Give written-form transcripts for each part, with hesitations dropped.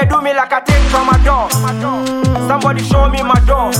they do me like I take from my door. Somebody show me my door.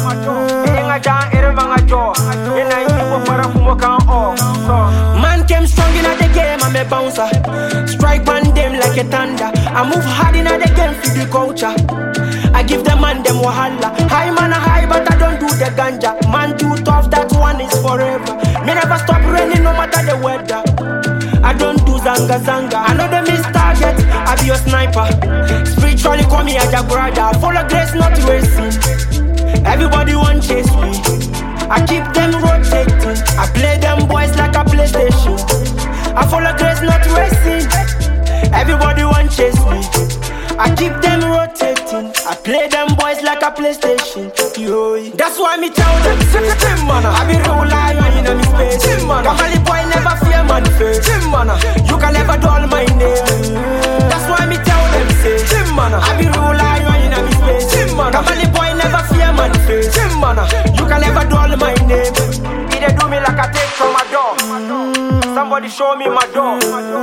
Man came strong in the game, I'm a bouncer. Strike on them like a thunder. I move hard in the game for the culture. I give them man them wahala. High man a high, but I don't do the ganja. Man too tough, that one is forever. Me never stop raining no matter the weather. I don't do zanga zanga. I know they miss target, I be a sniper. Spiritually call me a brother. Follow grace, not racing. Everybody want chase me. I keep them rotating. I play them boys like a PlayStation. I follow grace, not racing. Everybody want chase me. I keep them rotating. I play them boys like a PlayStation. Yo, that's why me tell them, Tim mana, I be real life in a space. Tim mana, Kamali boy never fear man face. Tim mana, you can never dull my name. That's why me tell them, say, Tim mana, I be real life in a space. Tim mana, Kamali boy never fear man face. Tim mana, you can never dull my name. They do me like I take from my door. Somebody show me my door.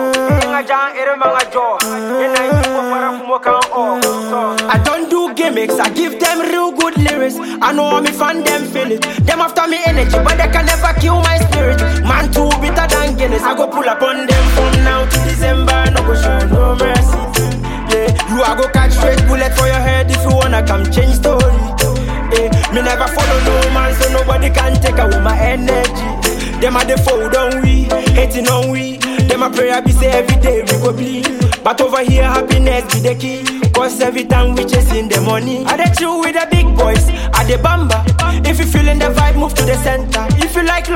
I don't do gimmicks, I give them real good lyrics. I know how me fan them feel it. Them after me energy, but they can never kill my spirit. Man too bitter than Guinness. I go pull up on them from now to December. No go show no mercy. Yeah, you a go catch straight bullet for your head if you wanna come change story. Yeah, me never follow no man, so nobody can take away my energy. Them a the fold on we, hating on we. Them a prayer be say every day we go bleed. But over here happiness be the key. Cause every time we chasing the money. I dey chill with the big boys, I dey bamba. If you feeling the vibe, move to the center. If you like